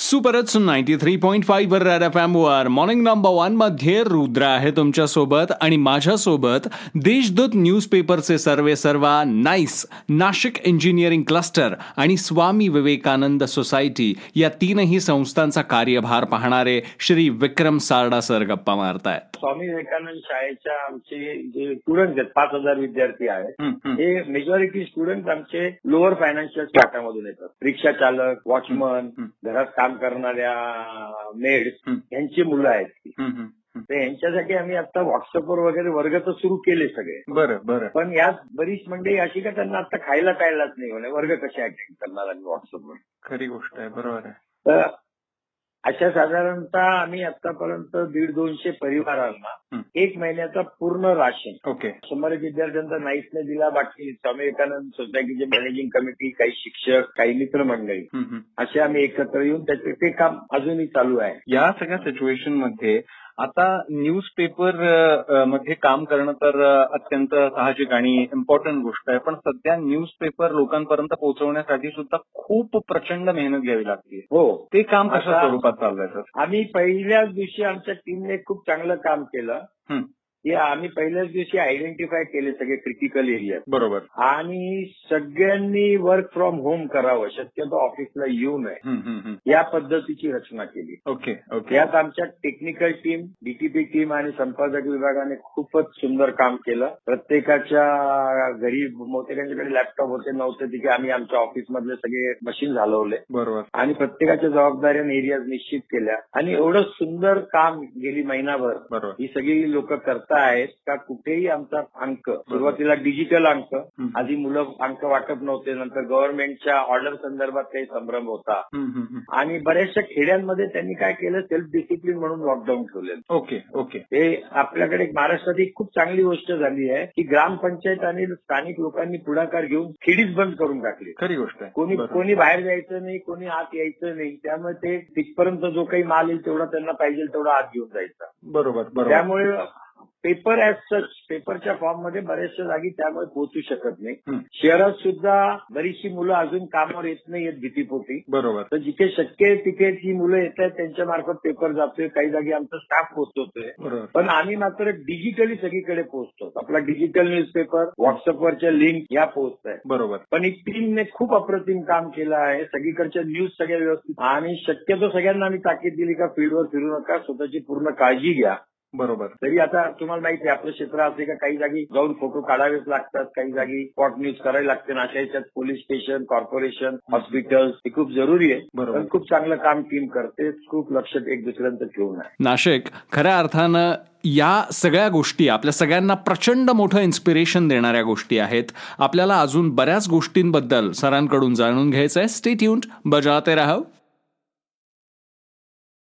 सुपरच 93.5 वर red FM वर morning number 1 मध्ये रुद्र आहे तुमच्या सोबत आणि माझ्यासोबत देशदूत न्यूजपेपरचे सर्वेसर्वा नाईस, नाशिक इंजिनिअरिंग क्लस्टर आणि स्वामी विवेकानंद सोसायटी या तीनही संस्थांचा कार्यभार पाहणारे श्री विक्रम सारडा सर गप्पा मारतायत. स्वामी विवेकानंद शाळेच्या आमचे जे स्टुडंट आहेत 5,000 विद्यार्थी आहेत हे मेजॉरिटी स्टुडंट आमचे लोअर फायनान्शियल स्टाटामधून येतात. रिक्षा चालक, वॉचमन, घरात काम करणाऱ्या मेड्स यांची मुलं आहेत. तर यांच्यासाठी आम्ही आता व्हॉट्सअपवर वगैरे वर्ग तर सुरू केले सगळे. बरं. पण यात बरीच मंडळी अशी का त्यांना आता खायला टाळलाच नाही म्हणे वर्ग कसे अटेंड करणार आम्ही व्हॉट्सअपवर. खरी गोष्ट आहे. बरोबर आहे. तर अशा साधारणतः आम्ही आतापर्यंत 150-200 परिवारांना 1 महिन्याचा पूर्ण राशन 100 विद्यार्थ्यांचा नाईसने दिला. बाकी स्वामी विवेकानंद सोसायटीचे मॅनेजिंग कमिटी, काही शिक्षक, काही मित्रमंडळी असे आम्ही एकत्र येऊन त्याचे ते काम अजूनही चालू आहे. या सगळ्या सिच्युएशन मध्ये आता न्यूजपेपर मध्ये काम करणं तर अत्यंत साहजिक आणि इम्पॉर्टंट गोष्ट आहे. पण सध्या न्यूजपेपर लोकांपर्यंत पोहोचवण्यासाठी सुद्धा खूप प्रचंड मेहनत घ्यावी लागते. हो, ते काम कशा स्वरूपात चाललंय सर? आम्ही पहिल्याच दिवशी आमच्या टीमने खूप चांगलं काम केलं की आम्ही पहिल्याच दिवशी आयडेंटिफाय केले सगळे क्रिटिकल एरिया. बरोबर. आणि सगळ्यांनी वर्क फ्रॉम होम करावं, शक्यतो ऑफिसला येऊ नये या पद्धतीची रचना केली. ओके. यात आमच्या टेक्निकल टीम, डीटीपी टीम आणि संपादक विभागाने खूपच सुंदर काम केलं. प्रत्येकाच्या घरी बहुतेकांच्याकडे लॅपटॉप होते नव्हते तिथे आम्ही आमच्या ऑफिसमधले सगळे मशीन घालवले. बरोबर. आणि प्रत्येकाच्या जबाबदाऱ्या एरियाज निश्चित केल्या आणि एवढं सुंदर काम गेली महिनाभर ही सगळी लोक करतात आहेत का कुठेही आमचा अंक सुरुवातीला डिजिटल अंक, आधी मुलं अंक वाटप नव्हते, नंतर गव्हर्नमेंटच्या ऑर्डर संदर्भात काही संभ्रम होता आणि बऱ्याचशा खेड्यांमध्ये त्यांनी काय केलं सेल्फ डिसिप्लिन म्हणून लॉकडाऊन ठेवलेलं. ओके. हे आपल्याकडे महाराष्ट्रात एक खूप चांगली गोष्ट झाली आहे की ग्रामपंचायत आणि स्थानिक लोकांनी पुढाकार घेऊन खेडीच बंद करून टाकली. खरी गोष्ट आहे. कोणी बाहेर जायचं नाही, कोणी आत यायचं नाही. त्यामुळे ते तिथपर्यंत जो काही माल येईल तेवढा त्यांना पाहिजे तेवढा आत घेऊन जायचा. बरोबर. त्यामुळे पेपर ऍज सच पेपरच्या फॉर्म मध्ये बऱ्याचशा जागी त्यामुळे पोहोचू शकत नाही. शहरात सुद्धा बरीचशी मुलं अजून कामावर येत नाहीयेत भीतीपोटी. बरोबर. तर जिथे शक्य आहे तिथे जी मुलं येत आहेत त्यांच्या मार्फत पेपर जातोय, काही जागी आमचा स्टाफ पोहोचवतोय. पण आम्ही मात्र डिजिटली सगळीकडे पोहोचतो. आपला डिजिटल न्यूजपेपर, व्हॉट्सअपवरच्या लिंक या पोहोचत आहे. बरोबर. पण ही टीमने खूप अप्रतिम काम केलं आहे. सगळीकडच्या न्यूज सगळ्या व्यवस्थित आणि शक्यतो सगळ्यांना आम्ही ताकीद दिली का फील्डवर फिरू नका, स्वतःची पूर्ण काळजी घ्या. बरोबर. तरी आता तुम्हाला माहिती आहे आपलं क्षेत्र असे का काही जागी जाऊन फोटो काढावेच लागतात, काही जागी स्पॉट न्यूज करायला लागते. अशा याच्यात पोलीस स्टेशन, कॉर्पोरेशन, हॉस्पिटल्स हे खूप जरुरी आहे. पण खूप चांगलं काम टीम करते. खूप लक्ष एक दुसऱ्यांचं ठेवून आहे. नाशिक खऱ्या अर्थानं या सगळ्या गोष्टी आपल्या सगळ्यांना प्रचंड मोठं इन्स्पिरेशन देणाऱ्या गोष्टी आहेत. आपल्याला अजून बऱ्याच गोष्टींबद्दल सरांकडून जाणून घ्यायचं आहे. स्टे ट्यून्ड, बजाते रहो.